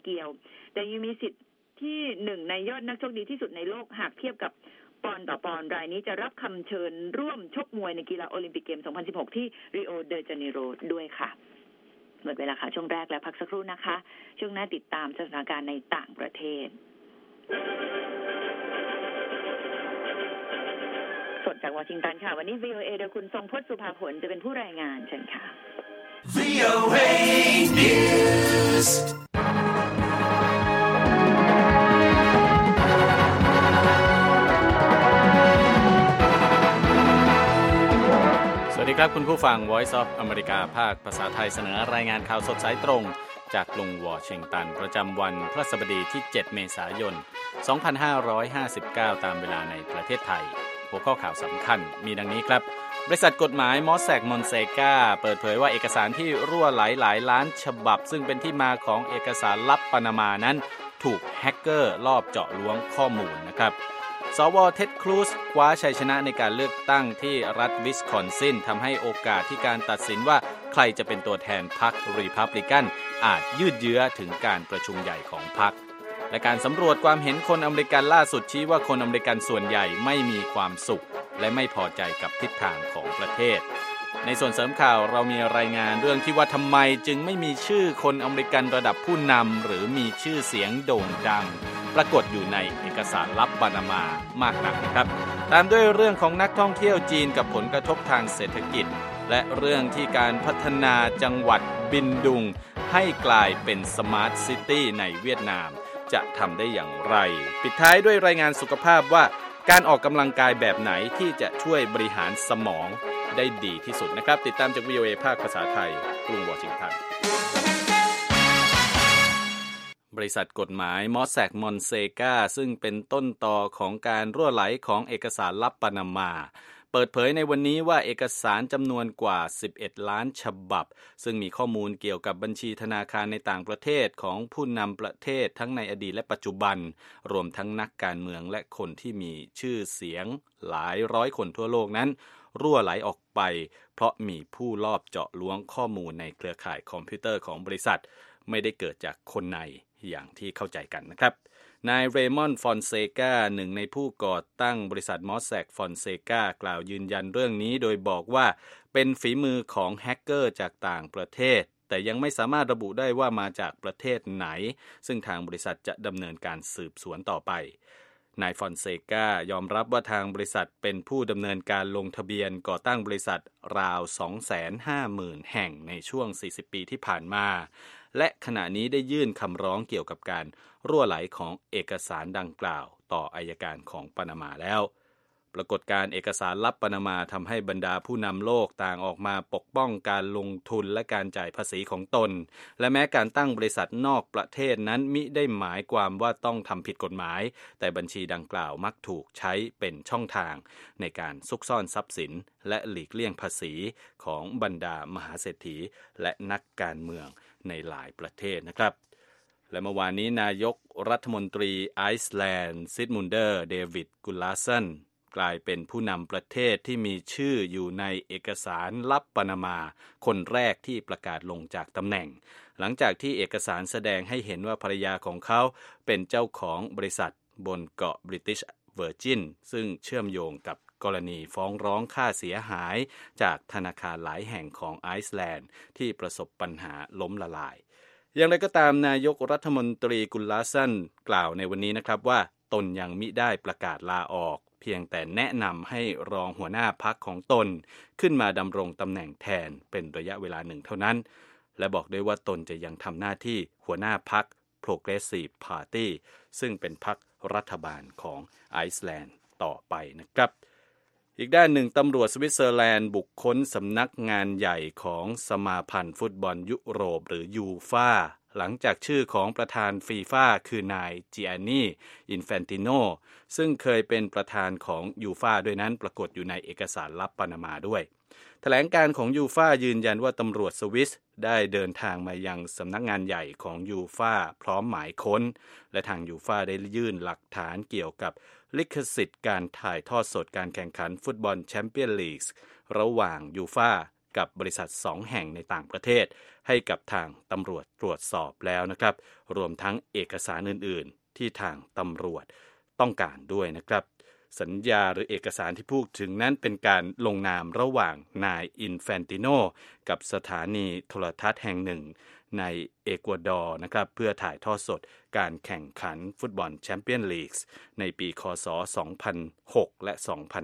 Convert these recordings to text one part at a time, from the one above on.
เกี่ยวแต่ยังมีสิทธิ์ที่หนึ่งในยอดนักชกดีที่สุดในโลกหากเทียบกับปอนด์ต่อปอนด์รายนี้จะรับคำเชิญร่วมชกมวยในกีฬาโอลิมปิกเกม 2016 ที่ริโอเดจาเนโรด้วยค่ะหมดเวลาค่ะช่วงแรกแล้วพักสักครู่นะคะช่วงหน้าติดตามสถานการณ์ในต่างประเทศสดจากวอชิงตันค่ะวันนี้ VOA โดยคุณทรงพจน์สุภาผลจะเป็นผู้รายงานเชิญค่ะ VOA News สวัสดีครับคุณผู้ฟัง Voice of America ภาคภาษาไทยเสนอรายงานข่าวสดสายตรงจากกรุงวอชิงตันประจำวันพฤหัสบดีที่7เมษายน2559ตามเวลาในประเทศไทยหัวข้อข่าวสำคัญมีดังนี้ครับบริษัทกฎหมายมอสแซกมอนเซกาเปิดเผยว่าเอกสารที่รั่วไหลหลายล้านฉบับซึ่งเป็นที่มาของเอกสารลับปานามานั้นถูกแฮกเกอร์ลอบเจาะล้วงข้อมูลนะครับสว.เท็ด ครูซคว้าชัยชนะในการเลือกตั้งที่รัฐวิสคอนซินทำให้โอกาสที่การตัดสินว่าใครจะเป็นตัวแทนพรรครีพับลิกันอาจยืดเยื้อถึงการประชุมใหญ่ของพรรคและการสำรวจความเห็นคนอเมริกันล่าสุดชี้ว่าคนอเมริกันส่วนใหญ่ไม่มีความสุขและไม่พอใจกับทิศทางของประเทศในส่วนเสริมข่าวเรามีรายงานเรื่องที่ว่าทำไมจึงไม่มีชื่อคนอเมริกันระดับผู้นำหรือมีชื่อเสียงโด่งดังปรากฏอยู่ในเอกสารลับปานามา มากนักนะครับตามด้วยเรื่องของนักท่องเที่ยวจีนกับผลกระทบทางเศรษฐกิจและเรื่องที่การพัฒนาจังหวัดบินดุงให้กลายเป็นสมาร์ทซิตี้ในเวียดนามจะทำได้อย่างไรปิดท้ายด้วยรายงานสุขภาพว่าการออกกำลังกายแบบไหนที่จะช่วยบริหารสมองได้ดีที่สุดนะครับติดตามจาก VOA ภาคภาษาไทยกรุงวอชิงตันบริษัทกฎหมายมอสแซกมอนเซกาซึ่งเป็นต้นตอของการรั่วไหลของเอกสารลับปานามาเปิดเผยในวันนี้ว่าเอกสารจำนวนกว่า11ล้านฉบับซึ่งมีข้อมูลเกี่ยวกับบัญชีธนาคารในต่างประเทศของผู้นำประเทศทั้งในอดีตและปัจจุบันรวมทั้งนักการเมืองและคนที่มีชื่อเสียงหลายร้อยคนทั่วโลกนั้นรั่วไหลออกไปเพราะมีผู้ลอบเจาะล้วงข้อมูลในเครือข่ายคอมพิวเตอร์ของบริษัทไม่ได้เกิดจากคนในอย่างที่เข้าใจกันนะครับนายเรมอนด์ฟอนเซกาหนึ่งในผู้ก่อตั้งบริษัทมอสแซกฟอนเซกากล่าวยืนยันเรื่องนี้โดยบอกว่าเป็นฝีมือของแฮกเกอร์จากต่างประเทศแต่ยังไม่สามารถระบุได้ว่ามาจากประเทศไหนซึ่งทางบริษัทจะดำเนินการสืบสวนต่อไปนายฟอนเซกายอมรับว่าทางบริษัทเป็นผู้ดำเนินการลงทะเบียนก่อตั้งบริษัทราว 250,000 แห่งในช่วง40ปีที่ผ่านมาและขณะนี้ได้ยื่นคำร้องเกี่ยวกับการรั่วไหลของเอกสารดังกล่าวต่ออัยการของปานามาแล้วปรากฏการณ์เอกสารลับปานามาทำให้บรรดาผู้นำโลกต่างออกมาปกป้องการลงทุนและการจ่ายภาษีของตนและแม้การตั้งบริษัทนอกประเทศนั้นมิได้หมายความว่าต้องทำผิดกฎหมายแต่บัญชีดังกล่าวมักถูกใช้เป็นช่องทางในการซุกซ่อนทรัพย์สินและหลีกเลี่ยงภาษีของบรรดามหาเศรษฐีและนักการเมืองในหลายประเทศนะครับและเมื่อวานนี้นายกรัฐมนตรีไอซ์แลนด์ซิดมุนเดอร์เดวิดกุลลาสันกลายเป็นผู้นำประเทศที่มีชื่ออยู่ในเอกสารลับปานามาคนแรกที่ประกาศลงจากตำแหน่งหลังจากที่เอกสารแสดงให้เห็นว่าภรรยาของเขาเป็นเจ้าของบริษัทบนเกาะบริติชเวอร์จินซึ่งเชื่อมโยงกับกรณีฟ้องร้องค่าเสียหายจากธนาคารหลายแห่งของไอซ์แลนด์ที่ประสบปัญหาล้มละลายอย่างไรก็ตามนายกรัฐมนตรีกุลลาสันกล่าวในวันนี้นะครับว่าตนยังมิได้ประกาศลาออกเพียงแต่แนะนำให้รองหัวหน้าพรรคของตนขึ้นมาดำรงตำแหน่งแทนเป็นระยะเวลาหนึ่งเท่านั้นและบอกด้วยว่าตนจะยังทำหน้าที่หัวหน้าพรรค Progressive Party ซึ่งเป็นพรรครัฐบาลของไอซ์แลนด์ต่อไปนะครับอีกด้านหนึ่งตำรวจสวิตเซอร์แลนด์บุกค้นสำนักงานใหญ่ของสมาพันธ์ฟุตบอลยุโรปหรือยูฟ่าหลังจากชื่อของประธานฟีฟ่าคือนายจิอานีอินแฟนติโนซึ่งเคยเป็นประธานของยูฟ่าด้วยนั้นปรากฏอยู่ในเอกสารลับปานามาด้วยแถลงการของยูฟ่ายืนยันว่าตำรวจสวิสได้เดินทางมายังสำนักงานใหญ่ของยูฟ่าพร้อมหมายค้นและทางยูฟ่าได้ยื่นหลักฐานเกี่ยวกับลิขสิทธิ์การถ่ายทอดสดการแข่งขันฟุตบอลแชมเปี้ยนลีกระหว่างยูฟ่ากับบริษัท2แห่งในต่างประเทศให้กับทางตำรวจตรวจสอบแล้วนะครับรวมทั้งเอกสารอื่นๆที่ทางตำรวจต้องการด้วยนะครับสัญญาหรือเอกสารที่พูดถึงนั้นเป็นการลงนามระหว่างนายอินแฟนติโนกับสถานีโทรทัศน์แห่งหนึ่งในเอกวาดอร์นะครับเพื่อถ่ายทอดสดการแข่งขันฟุตบอลแชมเปี้ยนลีกในปีคศ 2006 และ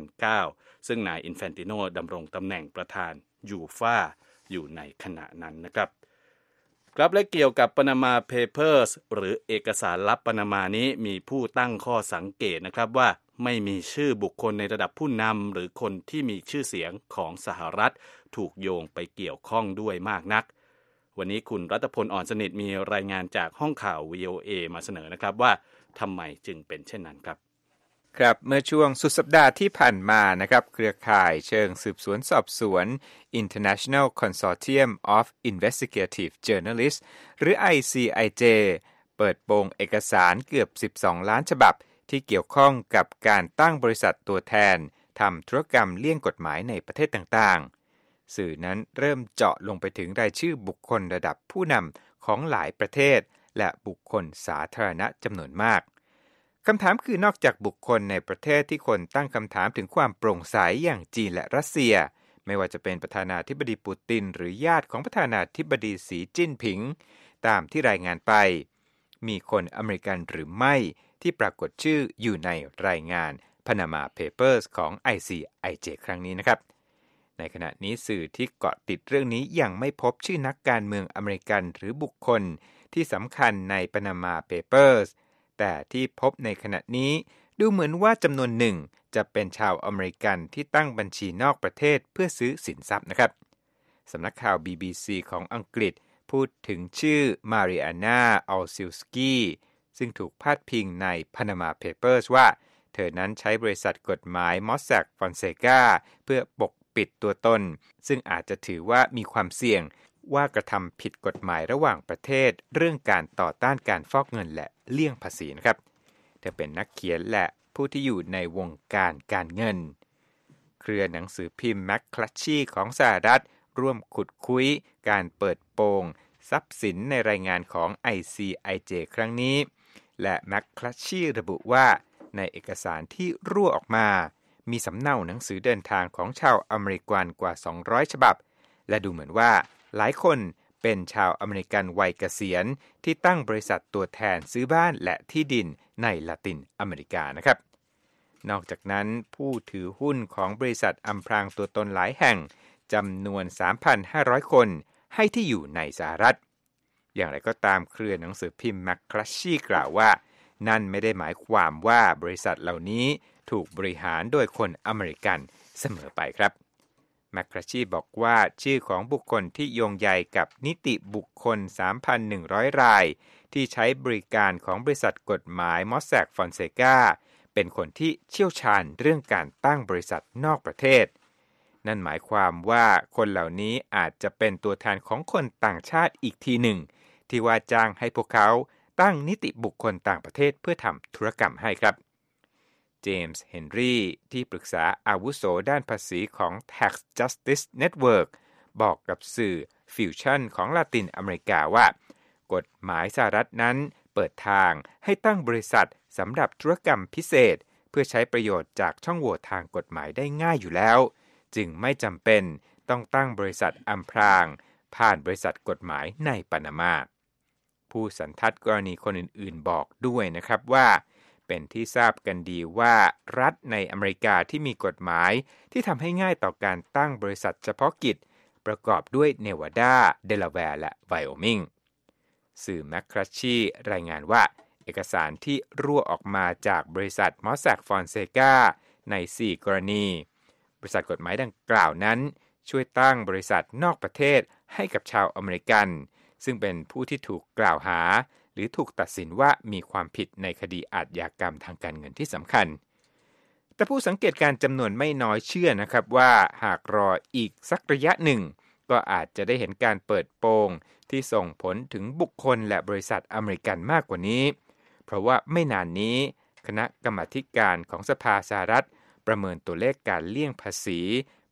2009 ซึ่งนายอินแฟนติโนดำรงตำแหน่งประธานยูฟ่าอยู่ในขณะนั้นนะครับครับและเกี่ยวกับ Panama Papers หรือเอกสารลับปานามานี้มีผู้ตั้งข้อสังเกตนะครับว่าไม่มีชื่อบุคคลในระดับผู้นำหรือคนที่มีชื่อเสียงของสหรัฐถูกโยงไปเกี่ยวข้องด้วยมากนักวันนี้คุณรัตพลอ่อนสนิทมีรายงานจากห้องข่าว VOA มาเสนอนะครับว่าทำไมจึงเป็นเช่นนั้นครับครับเมื่อช่วงสุดสัปดาห์ที่ผ่านมานะครับเครือข่ายเชิงสืบสวนสอบสวน International Consortium of Investigative Journalists หรือ ICIJ เปิดโปงเอกสารเกือบ12ล้านฉบับที่เกี่ยวข้องกับการตั้งบริษัทตัวแทนทำธุรกรรมเลี่ยงกฎหมายในประเทศต่างๆสื่อนั้นเริ่มเจาะลงไปถึงรายชื่อบุคคลระดับผู้นำของหลายประเทศและบุคคลสาธารณะจำนวนมากคำถามคือนอกจากบุคคลในประเทศที่คนตั้งคำถามถึงความโปร่งใสอย่างจีนและรัสเซียไม่ว่าจะเป็นประธานาธิบดีปูตินหรือญาติของประธานาธิบดีสีจิ้นผิงตามที่รายงานไปมีคนอเมริกันหรือไม่ที่ปรากฏชื่ออยู่ในรายงาน Panama Papers ของ ICIJ ครั้งนี้นะครับในขณะนี้สื่อที่เกาะติดเรื่องนี้ยังไม่พบชื่อนักการเมืองอเมริกันหรือบุคคลที่สำคัญใน Panama Papers แต่ที่พบในขณะนี้ดูเหมือนว่าจำนวนหนึ่งจะเป็นชาวอเมริกันที่ตั้งบัญชีนอกประเทศเพื่อซื้อสินทรัพย์นะครับสำนักข่าว BBC ของอังกฤษพูดถึงชื่อมาริอาน่าอัลซิลสกี้ซึ่งถูกพาดพิงใน Panama Papers ว่าเธอนั้นใช้บริษัทกฎหมาย Mossack Fonseca เพื่อปกปิดตัวตนซึ่งอาจจะถือว่ามีความเสี่ยงว่ากระทำผิดกฎหมายระหว่างประเทศเรื่องการต่อต้านการฟอกเงินและเลี่ยงภาษีนะครับเธอเป็นนักเขียนและผู้ที่อยู่ในวงการการเงินเครือหนังสือพิมพ์แมคคลัชชีของสหรัฐร่วมขุดคุยการเปิดโปงทรัพย์สินในรายงานของ ICIJ ครั้งนี้และแมคคลัชชีระบุว่าในเอกสารที่รั่วออกมามีสำเนาหนังสือเดินทางของชาวอเมริกันกว่า200ฉบับและดูเหมือนว่าหลายคนเป็นชาวอเมริกันวัยเกษียณที่ตั้งบริษัทตัวแทนซื้อบ้านและที่ดินในละตินอเมริกานะครับนอกจากนั้นผู้ถือหุ้นของบริษัทอำพรางตัวตนหลายแห่งจำนวน 3,500 คนให้ที่อยู่ในสหรัฐอย่างไรก็ตามเครือหนังสือพิมพ์แมคคลัชชีกล่าวว่านั่นไม่ได้หมายความว่าบริษัทเหล่านี้ถูกบริหารโดยคนอเมริกันเสมอไปครับแมคคลัชชีบอกว่าชื่อของบุคคลที่โยงใยกับนิติบุคคล 3,100 รายที่ใช้บริการของบริษัทกฎหมาย Mossack Fonseca เป็นคนที่เชี่ยวชาญเรื่องการตั้งบริษัทนอกประเทศนั่นหมายความว่าคนเหล่านี้อาจจะเป็นตัวแทนของคนต่างชาติอีกทีหนึ่งที่ว่าจ้างให้พวกเขาตั้งนิติบุคคลต่างประเทศเพื่อทำธุรกรรมให้ครับเจมส์เฮนรี่ที่ปรึกษาอาวุโสด้านภาษีของ Tax Justice Network บอกกับสื่อ Fusion ของลาตินอเมริกาว่ากฎหมายสหรัฐนั้นเปิดทางให้ตั้งบริษัทสำหรับธุรกรรมพิเศษเพื่อใช้ประโยชน์จากช่องโหว่ทางกฎหมายได้ง่ายอยู่แล้วจึงไม่จำเป็นต้องตั้งบริษัทอำพรางผ่านบริษัทกฎหมายในปานามาผู้สันทัดกรณีคนอื่นๆบอกด้วยนะครับว่าเป็นที่ทราบกันดีว่ารัฐในอเมริกาที่มีกฎหมายที่ทำให้ง่ายต่อการตั้งบริษัทเฉพาะกิจประกอบด้วยเนวาดาเดลาแวร์และไวโอมิงสื่อแมคคลัชชีรายงานว่าเอกสารที่รั่วออกมาจากบริษัท Mossack Fonseca ใน4กรณีบริษัทกฎหมายดังกล่าวนั้นช่วยตั้งบริษัทนอกประเทศให้กับชาวอเมริกันซึ่งเป็นผู้ที่ถูกกล่าวหาหรือถูกตัดสินว่ามีความผิดในคดีอาชญากรรมทางการเงินที่สำคัญแต่ผู้สังเกตการณ์จำนวนไม่น้อยเชื่อนะครับว่าหากรออีกสักระยะหนึ่งก็อาจจะได้เห็นการเปิดโปงที่ส่งผลถึงบุคคลและบริษัทอเมริกันมากกว่านี้เพราะว่าไม่นานนี้คณะกรรมาธิการของสภาสหรัฐประเมินตัวเลขการเลี่ยงภาษี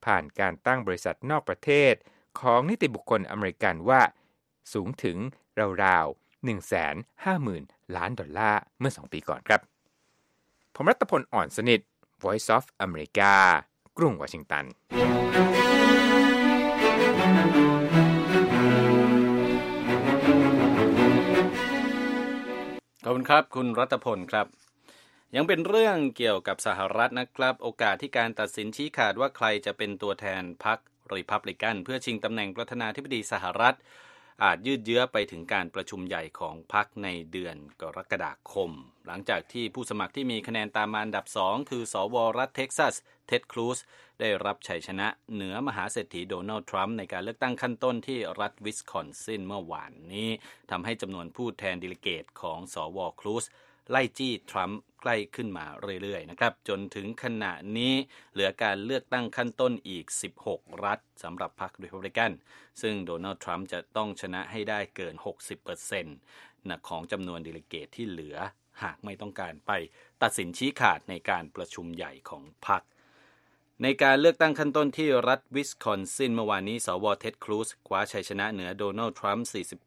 ผ่านการตั้งบริษัทนอกประเทศของนิติบุคคลอเมริกันว่าสูงถึงราวๆ 150,000 ล้านดอลลาร์เมื่อ2 ปีก่อนครับผมรัตพล อ่อนสนิท Voice of America กรุงวอชิงตันขอบคุณครับคุณรัตพลครับยังเป็นเรื่องเกี่ยวกับสหรัฐนะครับโอกาสที่การตัดสินชี้ขาดว่าใครจะเป็นตัวแทนพรรครีพับลิกันเพื่อชิงตำแหน่งประธานาธิบดีสหรัฐอาจยืดเยื้อไปถึงการประชุมใหญ่ของพรรคในเดือนกรกฎาคมหลังจากที่ผู้สมัครที่มีคะแนนตามมาอันดับ2คือสวรัฐเท็กซัสเท็ดครูซได้รับชัยชนะเหนือมหาเศรษฐีโดนัลด์ทรัมป์ในการเลือกตั้งขั้นต้นที่รัฐวิสคอนซินเมื่อวานนี้ทำให้จำนวนผู้แทนเดลิเกตของสวครูซไล่จี้ทรัมป์ใกล้ขึ้นมาเรื่อยๆนะครับจนถึงขณะนี้เหลือการเลือกตั้งขั้นต้นอีก16รัฐสำหรับพรรครีพับลิกันซึ่งโดนัลด์ทรัมป์จะต้องชนะให้ได้เกิน 60% ของจำนวนเดลิเกตที่เหลือหากไม่ต้องการไปตัดสินชี้ขาดในการประชุมใหญ่ของพรรคในการเลือกตั้งขั้นต้นที่รัฐวิสคอนซินเมื่อวานนี้สวเท็ดครูซคว้าชัยชนะเหนือโดนัลด์ทรัมป์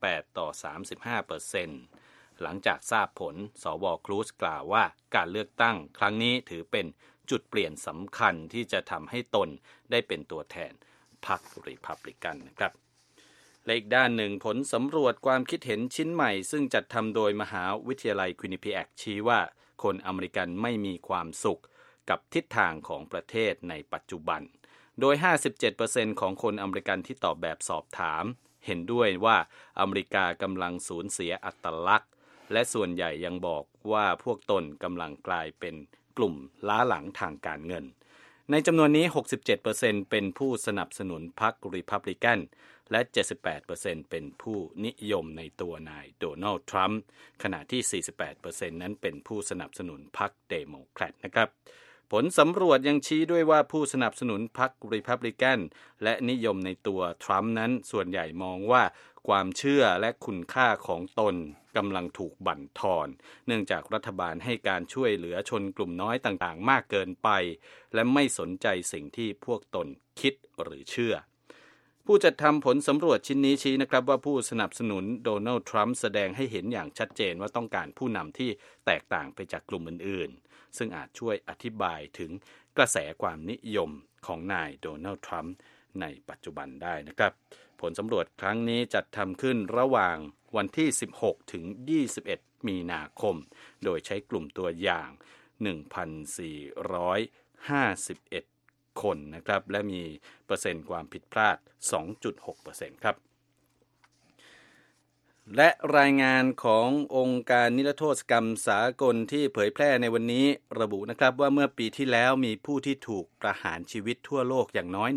48-35%หลังจากทราบผลสวครูซกล่าวว่าการเลือกตั้งครั้งนี้ถือเป็นจุดเปลี่ยนสำคัญที่จะทำให้ตนได้เป็นตัวแทนพรรครีพับลิกันนะครับและอีกด้านหนึ่งผลสำรวจความคิดเห็นชิ้นใหม่ซึ่งจัดทำโดยมหาวิทยาลัยควินนิพิแอกชี้ว่าคนอเมริกันไม่มีความสุขกับทิศทางของประเทศในปัจจุบันโดย 57% ของคนอเมริกันที่ตอบแบบสอบถามเห็นด้วยว่าอเมริกากำลังสูญเสียอัตลักษณ์และส่วนใหญ่ยังบอกว่าพวกตนกำลังกลายเป็นกลุ่มล้าหลังทางการเงินในจำนวนนี้ 67% เป็นผู้สนับสนุนพรรครีพับลิกันและ 78% เป็นผู้นิยมในตัวนายโดนัลด์ทรัมป์ขณะที่ 48% นั้นเป็นผู้สนับสนุนพรรคเดโมแครตนะครับผลสำรวจยังชี้ด้วยว่าผู้สนับสนุนพรรครีพับลิกันและนิยมในตัวทรัมป์นั้นส่วนใหญ่มองว่าความเชื่อและคุณค่าของตนกำลังถูกบั่นทอนเนื่องจากรัฐบาลให้การช่วยเหลือชนกลุ่มน้อยต่างๆมากเกินไปและไม่สนใจสิ่งที่พวกตนคิดหรือเชื่อผู้จัดทำผลสำรวจชิ้นนี้ชี้นะครับว่าผู้สนับสนุนโดนัลด์ทรัมป์แสดงให้เห็นอย่างชัดเจนว่าต้องการผู้นำที่แตกต่างไปจากกลุ่มอื่นๆซึ่งอาจช่วยอธิบายถึงกระแสความนิยมของนายโดนัลด์ทรัมป์ในปัจจุบันได้นะครับผลสำรวจครั้งนี้จัดทำขึ้นระหว่างวันที่16ถึง21มีนาคมโดยใช้กลุ่มตัวอย่าง 1,451 คนนะครับและมีเปอร์เซ็นต์ความผิดพลาด 2.6% ครับและรายงานขององค์การนิรโทษกรรมสากลที่เผยแพร่ในวันนี้ระบุนะครับว่าเมื่อปีที่แล้วมีผู้ที่ถูกประหารชีวิตทั่วโลกอย่างน้อย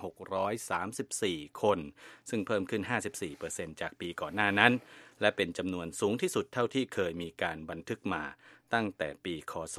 1,634 คนซึ่งเพิ่มขึ้น 54% จากปีก่อนหน้านั้นและเป็นจำนวนสูงที่สุดเท่าที่เคยมีการบันทึกมาตั้งแต่ปีค.ศ.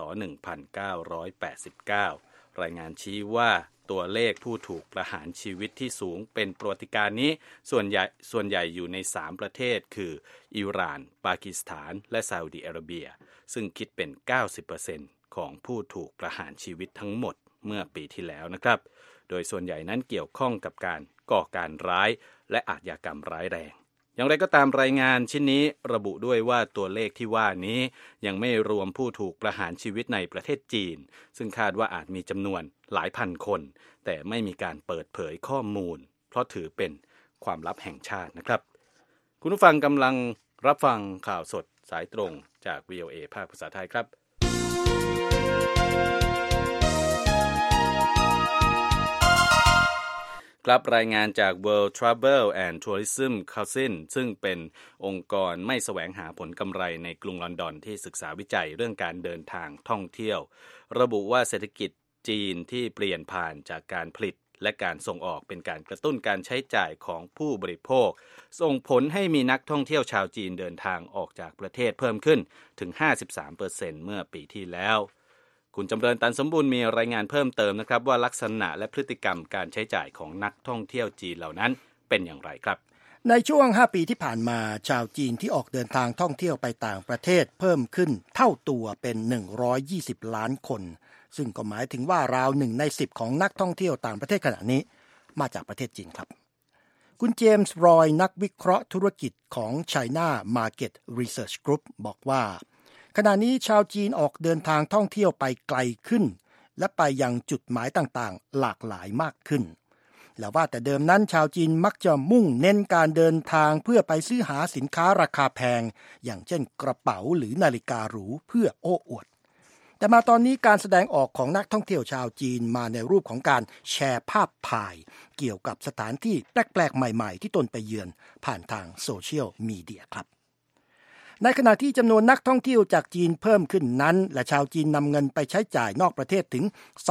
1989 รายงานชี้ว่าตัวเลขผู้ถูกประหารชีวิตที่สูงเป็นประวัติการณ์นี้ส่วนใหญ่อยู่ใน3ประเทศคืออิหร่านปากีสถานและซาอุดิอาระเบียซึ่งคิดเป็น 90% ของผู้ถูกประหารชีวิตทั้งหมดเมื่อปีที่แล้วนะครับโดยส่วนใหญ่นั้นเกี่ยวข้องกับการก่อการร้ายและอาชญากรรมร้ายแรงอย่างไรก็ตามรายงานชิ้นนี้ระบุด้วยว่าตัวเลขที่ว่านี้ยังไม่รวมผู้ถูกประหารชีวิตในประเทศจีนซึ่งคาดว่าอาจมีจำนวนหลายพันคนแต่ไม่มีการเปิดเผยข้อมูลเพราะถือเป็นความลับแห่งชาตินะครับคุณผู้ฟังกำลังรับฟังข่าวสดสายตรงจาก VOA ภาคภาษาไทยครับครับรายงานจาก World Travel and Tourism Council ซึ่งเป็นองค์กรไม่แสวงหาผลกำไรในกรุงลอนดอนที่ศึกษาวิจัยเรื่องการเดินทางท่องเที่ยวระบุว่าเศรษฐกิจจีนที่เปลี่ยนผ่านจากการผลิตและการส่งออกเป็นการกระตุ้นการใช้จ่ายของผู้บริโภคส่งผลให้มีนักท่องเที่ยวชาวจีนเดินทางออกจากประเทศเพิ่มขึ้นถึง 53% เมื่อปีที่แล้วคุณจำเริญตันสมบูรณ์มีรายงานเพิ่มเติมนะครับว่าลักษณะและพฤติกรรมการใช้จ่ายของนักท่องเที่ยวจีนเหล่านั้นเป็นอย่างไรครับในช่วง5ปีที่ผ่านมาชาวจีนที่ออกเดินทางท่องเที่ยวไปต่างประเทศเพิ่มขึ้นเท่าตัวเป็น120ล้านคนซึ่งก็หมายถึงว่าราว1 ใน 10ของนักท่องเที่ยวต่างประเทศขณะนี้มาจากประเทศจีนครับคุณเจมส์รอยนักวิเคราะห์ธุรกิจของ China Market Research Group บอกว่าขณะนี้ชาวจีนออกเดินทางท่องเที่ยวไปไกลขึ้นและไปยังจุดหมายต่างๆหลากหลายมากขึ้นและว่าแต่เดิมนั้นชาวจีนมักจะมุ่งเน้นการเดินทางเพื่อไปซื้อหาสินค้าราคาแพงอย่างเช่นกระเป๋าหรือนาฬิกาหรูเพื่อโอ้อวดแต่มาตอนนี้การแสดงออกของนักท่องเที่ยวชาวจีนมาในรูปของการแชร์ภาพถ่ายเกี่ยวกับสถานที่แปลกๆใหม่ๆที่ตนไปเยือนผ่านทางโซเชียลมีเดียครับในขณะที่จำนวนนักท่องเที่ยวจากจีนเพิ่มขึ้นนั้นและชาวจีนนำเงินไปใช้จ่ายนอกประเทศถึง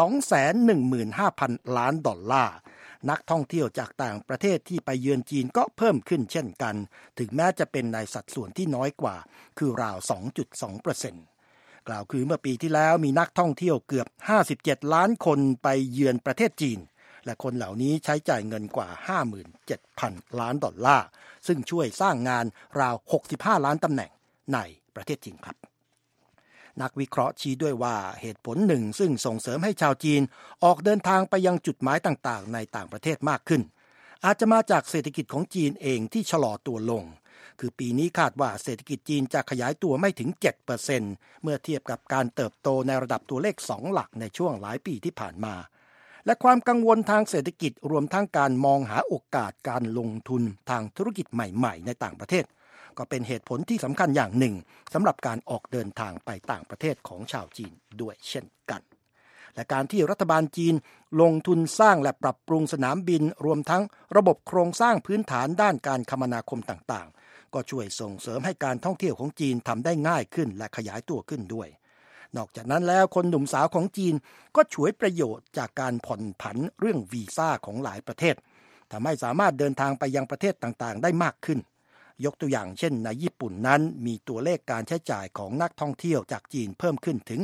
215,000 ล้านดอลลาร์นักท่องเที่ยวจากต่างประเทศที่ไปเยือนจีนก็เพิ่มขึ้นเช่นกันถึงแม้จะเป็นในสัดส่วนที่น้อยกว่าคือราว 2.2%กล่าวคือเมื่อปีที่แล้วมีนักท่องเที่ยวเกือบ57ล้านคนไปเยือนประเทศจีนและคนเหล่านี้ใช้จ่ายเงินกว่า 57,000 ล้านดอลลาร์ซึ่งช่วยสร้างงานราว65ล้านตำแหน่งในประเทศจีนครับนักวิเคราะห์ชี้ด้วยว่าเหตุผลหนึ่งซึ่งส่งเสริมให้ชาวจีนออกเดินทางไปยังจุดหมายต่างๆในต่างประเทศมากขึ้นอาจจะมาจากเศรษฐกิจของจีนเองที่ชะลอตัวลงคือปีนี้คาดว่าเศรษฐกิจจีนจะขยายตัวไม่ถึง 7% เมื่อเทียบกับการเติบโตในระดับตัวเลข2หลักในช่วงหลายปีที่ผ่านมาและความกังวลทางเศรษฐกิจรวมทั้งการมองหาโอกาสการลงทุนทางธุรกิจใหม่ๆในต่างประเทศก็เป็นเหตุผลที่สำคัญอย่างหนึ่งสำหรับการออกเดินทางไปต่างประเทศของชาวจีนด้วยเช่นกันและการที่รัฐบาลจีนลงทุนสร้างและปรับปรุงสนามบินรวมทั้งระบบโครงสร้างพื้นฐานด้านการคมนาคมต่างๆก็ช่วยส่งเสริมให้การท่องเที่ยวของจีนทำได้ง่ายขึ้นและขยายตัวขึ้นด้วยนอกจากนั้นแล้วคนหนุ่มสาวของจีนก็ฉวยประโยชน์จากการผ่อนผันเรื่องวีซ่าของหลายประเทศทำให้สามารถเดินทางไปยังประเทศต่างๆได้มากขึ้นยกตัวอย่างเช่นในญี่ปุ่นนั้นมีตัวเลขการใช้จ่ายของนักท่องเที่ยวจากจีนเพิ่มขึ้นถึง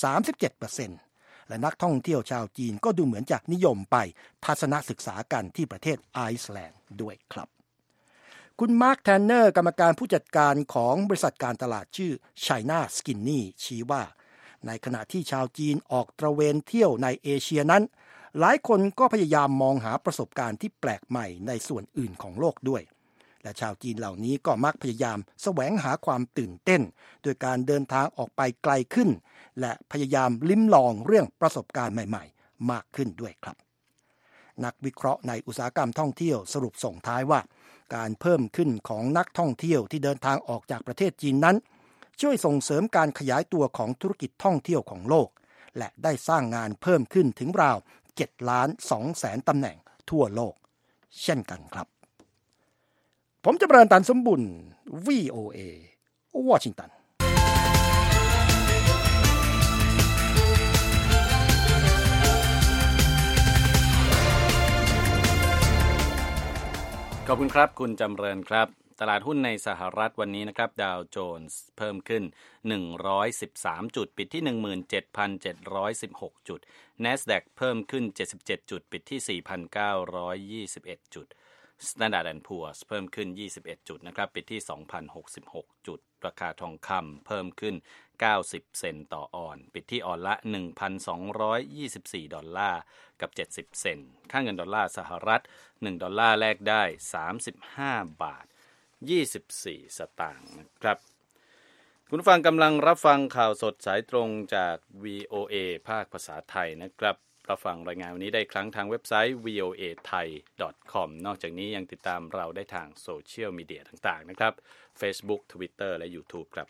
37% และนักท่องเที่ยวชาวจีนก็ดูเหมือนจะนิยมไปทัศนศึกษากันที่ประเทศไอซ์แลนด์ด้วยครับคุณมาร์ค แทนเนอร์กรรมการผู้จัดการของบริษัทการตลาดชื่อ China Skinny ชี้ว่าในขณะที่ชาวจีนออกตระเวนเที่ยวในเอเชียนั้นหลายคนก็พยายามมองหาประสบการณ์ที่แปลกใหม่ในส่วนอื่นของโลกด้วยและชาวจีนเหล่านี้ก็มักพยายามแสวงหาความตื่นเต้นโดยการเดินทางออกไปไกลขึ้นและพยายามลิ้มลองเรื่องประสบการณ์ใหม่ๆมากขึ้นด้วยครับนักวิเคราะห์ในอุตสาหกรรมท่องเที่ยวสรุปส่งท้ายว่าการเพิ่มขึ้นของนักท่องเที่ยวที่เดินทางออกจากประเทศจีนนั้นช่วยส่งเสริมการขยายตัวของธุรกิจท่องเที่ยวของโลกและได้สร้างงานเพิ่มขึ้นถึงราว 7,200,000 ตำแหน่งทั่วโลกเช่นกันครับผมจะเริญตันสมบุญ VOA วอชิงตันขอบคุณครับคุณจำเริญครับตลาดหุ้นในสหรัฐวันนี้นะครับดาวโจนส์เพิ่มขึ้น113จุดปิดที่ 17,716 จุด NASDAQ เพิ่มขึ้น77จุดปิดที่ 4,921 จุดStandard & Poor's เพิ่มขึ้น21จุดนะครับปิดที่ 2,066 จุดราคาทองคำเพิ่มขึ้น90เซนต์ต่อออนปิดที่ออนละ 1,224 ดอลลาร์กับ70เซนต์ค่าเงินดอลลาร์สหรัฐ1ดอลลาร์แลกได้35บาท24สตางค์นะครับคุณผู้ฟังกำลังรับฟังข่าวสดสายตรงจาก VOA ภาคภาษาไทยนะครับรับฟังรายงานวันนี้ได้ครั้งทางเว็บไซต์ voathai.com นอกจากนี้ยังติดตามเราได้ทางโซเชียลมีเดียต่างๆนะครับ Facebook Twitter และ YouTube ครับ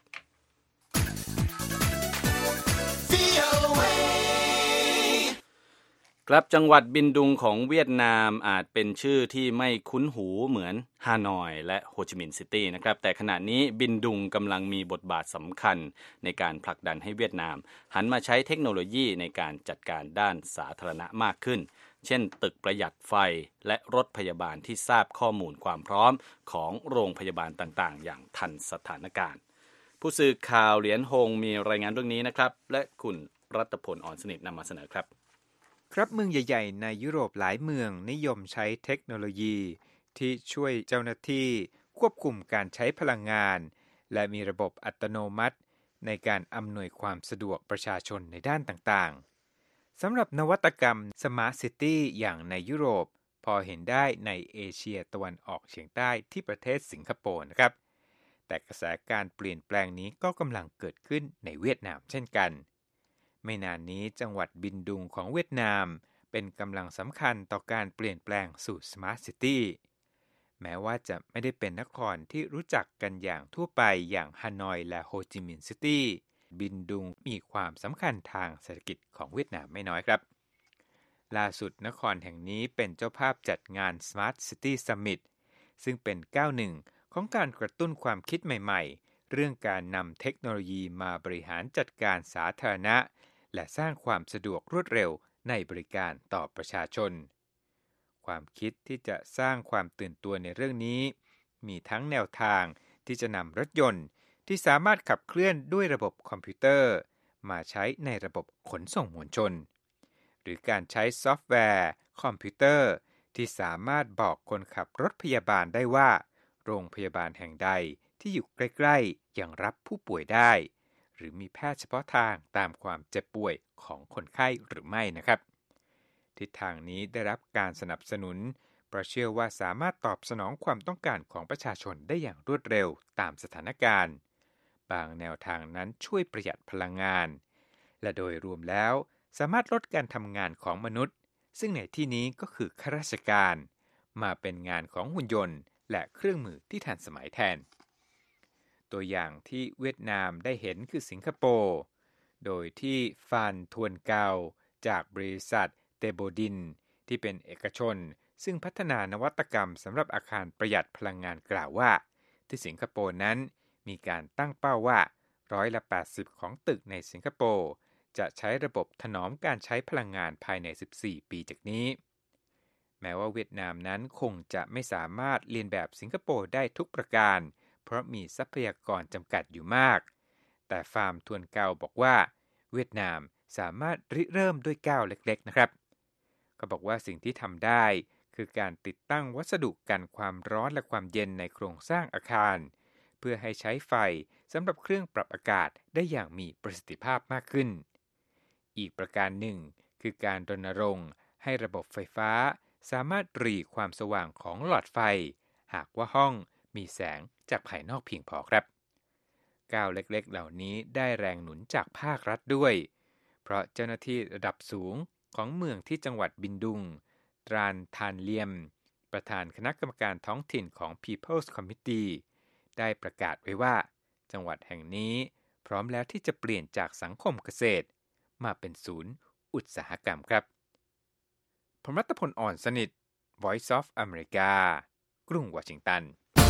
ครับจังหวัดบินดุงของเวียดนามอาจเป็นชื่อที่ไม่คุ้นหูเหมือนฮานอยและโฮจิมินห์ซิตี้นะครับแต่ขณะนี้บินดุงกำลังมีบทบาทสำคัญในการผลักดันให้เวียดนามหันมาใช้เทคโนโลยีในการจัดการด้านสาธารณะมากขึ้นเช่นตึกประหยัดไฟและรถพยาบาลที่ทราบข้อมูลความพร้อมของโรงพยาบาลต่างๆอย่างทันสถานการณ์ผู้สื่อข่าวเหรียญฮงมีรายงานเรื่องนี้นะครับและคุณรัตพล อ่อนสนิทนำมาเสนอครับครับเมืองใหญ่ๆในยุโรปหลายเมืองนิยมใช้เทคโนโลยีที่ช่วยเจ้าหน้าที่ควบคุมการใช้พลังงานและมีระบบอัตโนมัติในการอำนวยความสะดวกประชาชนในด้านต่างสำหรับนวัตกรรม Smart City อย่างในยุโรปพอเห็นได้ในเอเชียตะวันออกเฉียงใต้ที่ประเทศสิงคโปร์นะครับแต่กระแสการเปลี่ยนแปลงนี้ก็กำลังเกิดขึ้นในเวียดนามเช่นกันไม่นานนี้จังหวัดบินดุงของเวียดนามเป็นกำลังสำคัญต่อการเปลี่ยนแปลงสู่ Smart City แม้ว่าจะไม่ได้เป็นนครที่รู้จักกันอย่างทั่วไปอย่างฮานอยและโฮจิมินห์ซิตี้บินดุงมีความสำคัญทางเศรษฐกิจของเวียดนามไม่น้อยครับล่าสุดนครแห่งนี้เป็นเจ้าภาพจัดงาน Smart City Summit ซึ่งเป็นก้าวหนึ่งของการกระตุ้นความคิดใหม่ๆเรื่องการนำเทคโนโลยีมาบริหารจัดการสาธารณะและสร้างความสะดวกรวดเร็วในบริการต่อประชาชนความคิดที่จะสร้างความตื่นตัวในเรื่องนี้มีทั้งแนวทางที่จะนำรถยนต์ที่สามารถขับเคลื่อนด้วยระบบคอมพิวเตอร์มาใช้ในระบบขนส่งมวลชนหรือการใช้ซอฟต์แวร์คอมพิวเตอร์ที่สามารถบอกคนขับรถพยาบาลได้ว่าโรงพยาบาลแห่งใดที่อยู่ใกล้ๆยังรับผู้ป่วยได้หรือมีแพทย์เฉพาะทางตามความเจ็บป่วยของคนไข้หรือไม่นะครับทิศทางนี้ได้รับการสนับสนุนเพราะเชื่อว่าสามารถตอบสนองความต้องการของประชาชนได้อย่างรวดเร็วตามสถานการณ์บางแนวทางนั้นช่วยประหยัดพลังงานและโดยรวมแล้วสามารถลดการทำงานของมนุษย์ซึ่งในที่นี้ก็คือข้าราชการมาเป็นงานของหุ่นยนต์และเครื่องมือที่ทันสมัยแทนตัวอย่างที่เวียดนามได้เห็นคือสิงคโปร์โดยที่ฟานทวนเกาจากบริษัทเตโบดินที่เป็นเอกชนซึ่งพัฒนานวัตกรรมสำหรับอาคารประหยัดพลังงานกล่าวว่าที่สิงคโปร์นั้นมีการตั้งเป้าว่า80%ของตึกในสิงคโปร์จะใช้ระบบถนอมการใช้พลังงานภายใน14ปีจากนี้แม้ว่าเวียดนามนั้นคงจะไม่สามารถเลียนแบบสิงคโปร์ได้ทุกประการเพราะมีทรัพยากรจำกัดอยู่มากแต่ฟาร์มทวนเกาบอกว่าเวียดนามสามารถริเริ่มด้วยก้าวเล็กๆนะครับเขาบอกว่าสิ่งที่ทำได้คือการติดตั้งวัสดุกันความร้อนและความเย็นในโครงสร้างอาคารเพื่อให้ใช้ไฟสำหรับเครื่องปรับอากาศได้อย่างมีประสิทธิภาพมากขึ้นอีกประการหนึ่งคือการรณรงค์ให้ระบบไฟฟ้าสามารถหรี่ความสว่างของหลอดไฟหากว่าห้องมีแสงจากภายนอกเพียงพอครับก้าวเล็กๆเหล่านี้ได้แรงหนุนจากภาครัฐด้วยเพราะเจ้าหน้าที่ระดับสูงของเมืองที่จังหวัดบินดุงตรานทานเลียมประธานคณะกรรมการท้องถิ่นของ People's Committee ได้ประกาศไว้ว่าจังหวัดแห่งนี้พร้อมแล้วที่จะเปลี่ยนจากสังคมเกษตรมาเป็นศูนย์อุตสาหกรรมครับผมรัตพล อ่อนสนิท Voice of America กรุงวอชิงตัน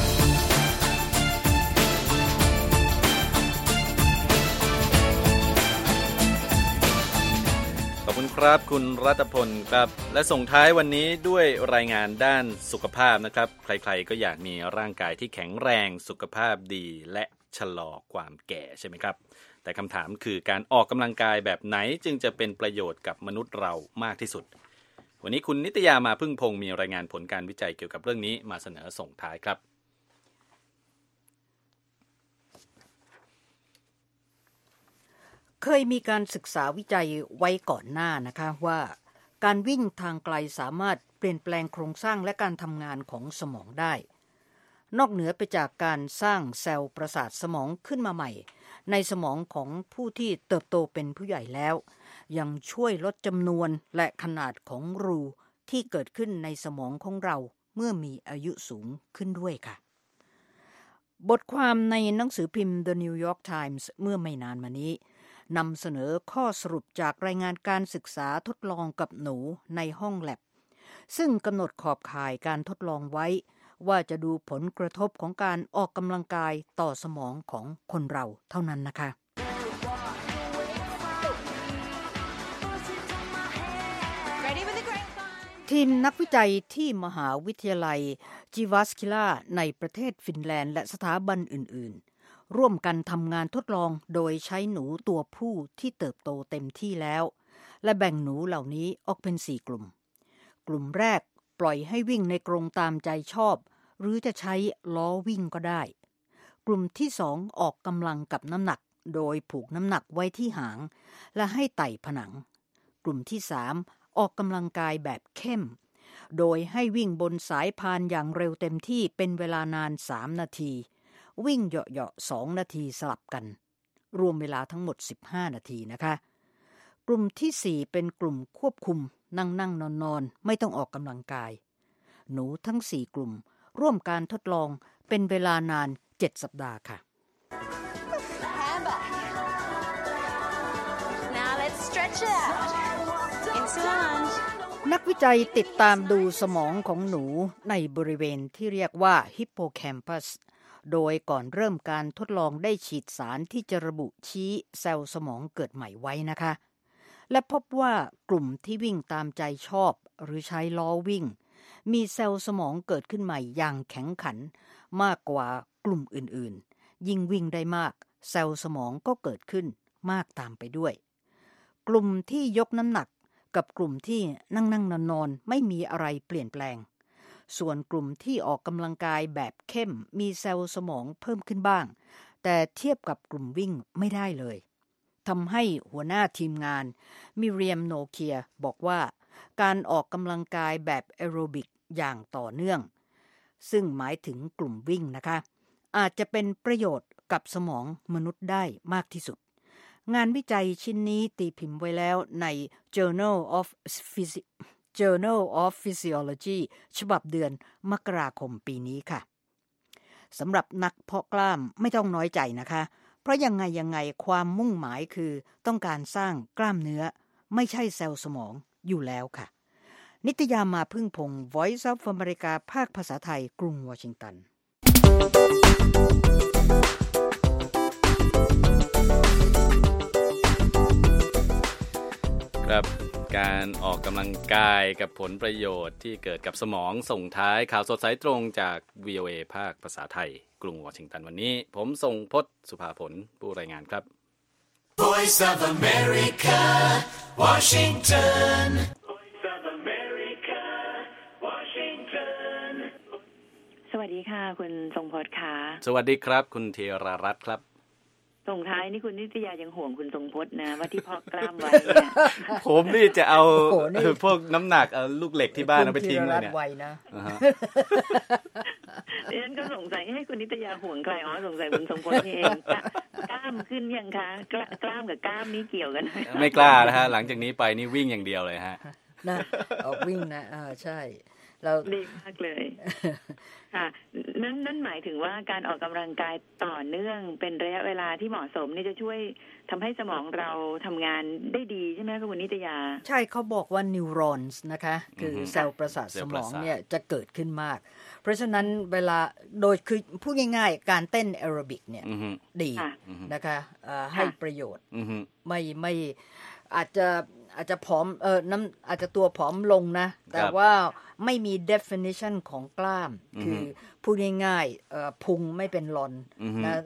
ขอบคุณครับคุณรัตพลครับและส่งท้ายวันนี้ด้วยรายงานด้านสุขภาพนะครับใครๆก็อยากมีร่างกายที่แข็งแรงสุขภาพดีและชะลอความแก่ใช่ไหมครับแต่คำถามคือการออกกำลังกายแบบไหนจึงจะเป็นประโยชน์กับมนุษย์เรามากที่สุดวันนี้คุณนิตยามาพึ่งพงศ์มีรายงานผลการวิจัยเกี่ยวกับเรื่องนี้มาเสนอส่งท้ายครับเคยมีการศึกษาวิจัยไว้ก่อนหน้านะคะว่าการวิ่งทางไกลสามารถเปลี่ยนแปลงโครงสร้างและการทำงานของสมองได้นอกเหนือไปจากการสร้างเซลล์ประสาทสมองขึ้นมาใหม่ในสมองของผู้ที่เติบโตเป็นผู้ใหญ่แล้วยังช่วยลดจำนวนและขนาดของรูที่เกิดขึ้นในสมองของเราเมื่อมีอายุสูงขึ้นด้วยค่ะบทความในหนังสือพิมพ์ The New York Times เมื่อไม่นานมานี้นำเสนอข้อสรุปจากรายงานการศึกษาทดลองกับหนูในห้องแลบซึ่งกำหนดขอบข่ายการทดลองไว้ว่าจะดูผลกระทบของการออกกำลังกายต่อสมองของคนเราเท่านั้นนะคะทีมนักวิจัยที่มหาวิทยาลัยจิวาสคิลาในประเทศฟินแลนด์และสถาบันอื่นๆร่วมกันทำงานทดลองโดยใช้หนูตัวผู้ที่เติบโตเต็มที่แล้วและแบ่งหนูเหล่านี้ออกเป็น4 กลุ่มกลุ่มแรกปล่อยให้วิ่งในกรงตามใจชอบหรือจะใช้ล้อวิ่งก็ได้กลุ่มที่2ออกกำลังกับน้ำหนักโดยผูกน้ำหนักไว้ที่หางและให้ไต่ผนังกลุ่มที่3ออกกำลังกายแบบเข้มโดยให้วิ่งบนสายพานอย่างเร็วเต็มที่เป็นเวลานาน3นาทีวิ่งเหาะๆ2นาทีสลับกันรวมเวลาทั้งหมด15นาทีนะคะกลุ่มที่4เป็นกลุ่มควบคุมนั่งนอนไม่ต้องออกกำลังกายหนูทั้ง4กลุ่มร่วมการทดลองเป็นเวลานาน7สัปดาห์ค่ะ Now let's stretch it out into a lunge นักวิจัยติดตามดูสมองของหนูในบริเวณที่เรียกว่าฮิปโปแคมปัสโดยก่อนเริ่มการทดลองได้ฉีดสารที่จะระบุชี้เซลล์สมองเกิดใหม่ไว้นะคะและพบว่ากลุ่มที่วิ่งตามใจชอบหรือใช้ล้อวิ่งมีเซลล์สมองเกิดขึ้นใหม่อย่างแข็งขันมากกว่ากลุ่มอื่นๆยิ่งวิ่งได้มากเซลล์สมองก็เกิดขึ้นมากตามไปด้วยกลุ่มที่ยกน้ำหนักกับกลุ่มที่นั่งนอนไม่มีอะไรเปลี่ยนแปลงส่วนกลุ่มที่ออกกำลังกายแบบเข้มมีเซลล์สมองเพิ่มขึ้นบ้างแต่เทียบกับกลุ่มวิ่งไม่ได้เลยทำให้หัวหน้าทีมงานมิเรียมโนเคียบอกว่าการออกกำลังกายแบบแอโรบิกอย่างต่อเนื่องซึ่งหมายถึงกลุ่มวิ่งนะคะอาจจะเป็นประโยชน์กับสมองมนุษย์ได้มากที่สุดงานวิจัยชิ้นนี้ตีพิมพ์ไว้แล้วใน Journal of Physiology ฉบับเดือนมกราคมปีนี้ค่ะสำหรับนักเพาะกล้ามไม่ต้องน้อยใจนะคะเพราะยังไงความมุ่งหมายคือต้องการสร้างกล้ามเนื้อไม่ใช่เซลล์สมองอยู่แล้วค่ะนิตยามาพึ่งพงศ์ Voice of America ภาคภาษาไทยกรุงวอชิงตันครับการออกกำลังกายกับผลประโยชน์ที่เกิดกับสมองส่งท้ายข่าวสดสายตรงจาก VOA ภาคภาษาไทยกรุงวอชิงตันวันนี้ผมทรงพจน์สุภาผลผู้รายงานครับ Voice of America, Washington. สวัสดีค่ะคุณทรงพจน์ค่ะสวัสดีครับคุณเทรารัตน์ครับส่งท้ายนี่คุณนิตยายังห่วงคุณทรงพจน์นะว่าที่เพาะกล้ามไว้เนี่ยผมนี่จะเอาพวกน้ำหนักลูกเหล็กที่บ้านเอาไปทิ้งเลยเนี่ยดิฉันก็สงสัยให้คุณนิตยาห่วงใครสงสัยคุณทรงพจน์นี่เองกล้ามขึ้นยังคะกล้ามกับกล้ามนี่เกี่ยวกันไม่กล้านะฮะหลังจากนี้ไปนี่วิ่งอย่างเดียวเลยฮะนะออกวิ่งนะใช่เราดีมากเลยค่ะนั่นหมายถึงว่าการออกกำลังกายต่อเนื่องเป็นระยะเวลาที่เหมาะสมนี่จะช่วยทำให้สมองเราทำงานได้ดีใช่ไหมคุณนิตยาใช่เขาบอกว่านิวรอนส์นะคะคือเซลล์ประสาทสมองเนี่ยจะเกิดขึ้นมากเพราะฉะนั้นเวลาโดยคือพูดง่ายๆการเต้นแอโรบิกเนี่ยดีนะคะให้ประโยชน์ไม่อาจจะผอมน้ำอาจจะตัวผอมลงนะแต่ว่าไม่มี definition ของกล้ามคือพูดง่ายๆพุงไม่เป็นลอนนะ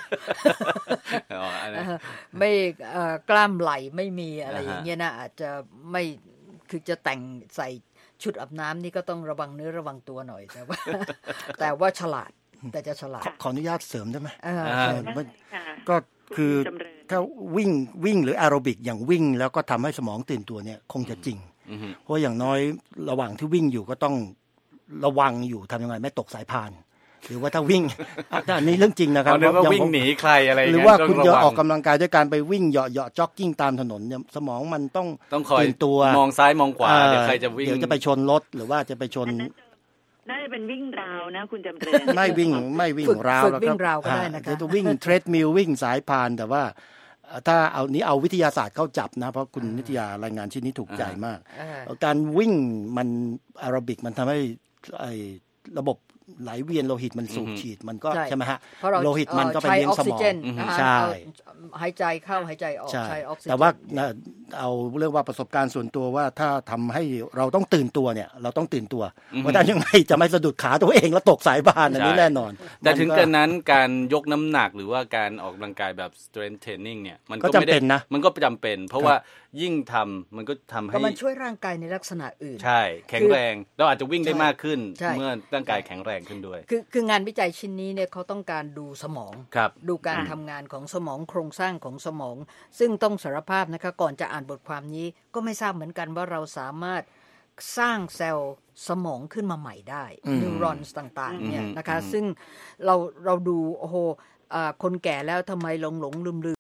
ไม่กล้ามไหลไม่มีอะไรอย่างเงี้ยนะอาจจะไม่คือจะแต่งใส่ชุดอาบน้ำนี่ก็ต้องระวังเนื้อระวังตัวหน่อยแต่ว่าฉลาดแต่จะฉลาดขออนุญาตเสริมได้ไหมก็คือถ้าวิ่งหรือแอโรบิกอย่างวิ่งแล้วก็ทำให้สมองตื่นตัวเนี่ยคงจะจริงเพราะอย่างน้อยระหว่างที่วิ่งอยู่ก็ต้องระวังอยู่ทำยังไงไม่ตกสายพานหรือว่าถ้าวิ่งอันนี้เรื่องจริงนะครับอย่างวิ่งหนีใครอะไรหรือว่าคุณจะออกกำลังกายด้วยการไปวิ่งเหาะจ็อกกิ้งตามถนนเนี่ยสมองมันต้องตื่นตัวมองซ้ายมองขวาเดี๋ยวใครจะวิ่งเดี๋ยวจะไปชนรถหรือว่าจะไปชนน่าจะเป็นวิ่งราวนะคุณจำเริญไม่วิ่งราวแล้วครับเดี๋ยวจะวิ่งเทรดมิลวิ่งสายพานแต่ว่าถ้าเอาวิทยาศาสตร์เข้าจับนะเพราะคุณนิตยารายงานชิ้นนี้ถูกใจมากการวิ่งมันแอโรบิกมันทำให้ระบบไหลเวียนโลหิตมันสูบฉีดมันก็ใช่ไหมฮะโลหิตมันก็ไปเลี้ยงสมองใช่หายใจเข้าหายใจออกใช้ออกซิเจนแต่ว่าเอาเรื่องว่าประสบการณ์ส่วนตัวว่าถ้าทำให้เราต้องตื่นตัวเนี่ยเราต้องตื่นตัวว่าถ้ายังไงจะไม่สะดุดขาตัวเองแล้วตกสายพานอันนี้แน่นอนแต่ถึงกระนั้นการยกน้ำหนักหรือว่าการออกกำลังกายแบบ strength training เนี่ยมันก็จำเป็นนะมันก็จำเป็นเพราะว่ายิ่งทำมันก็ทำให้มันช่วยร่างกายในลักษณะอื่นใช่แข็งแรงเราอาจจะวิ่งได้มากขึ้นเมื่อร่างกายแข็งแรงขึ้นด้วยคืองานวิจัยชิ้นนี้เนี่ยเขาต้องการดูสมองดูการทำงานของสมองโครงสร้างของสมองซึ่งต้องสารภาพนะคะก่อนจะอ่านอ่านบทความนี้ก็ไม่ทราบเหมือนกันว่าเราสามารถสร้างเซลล์สมองขึ้นมาใหม่ได้นิวรอนต่างๆเนี่ยนะคะซึ่งเราดูโอ้โหคนแก่แล้วทำไมหลงลืม